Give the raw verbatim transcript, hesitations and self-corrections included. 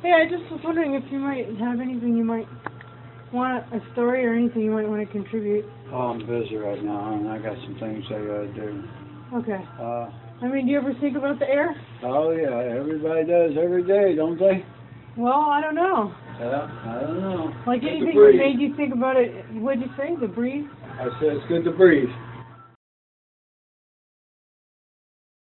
Hey, I just was wondering if you might have anything you might want, a story or anything you might want to contribute. Oh, I'm busy right now, and I got some things I gotta do. Okay. Uh, I mean, do you ever think about the air? oh yeah, everybody does every day, don't they? Well, I don't know. Yeah, I don't know. Like Good to anything that breathe. made you think about it, what'd you say, the breeze? I said it's good to breathe.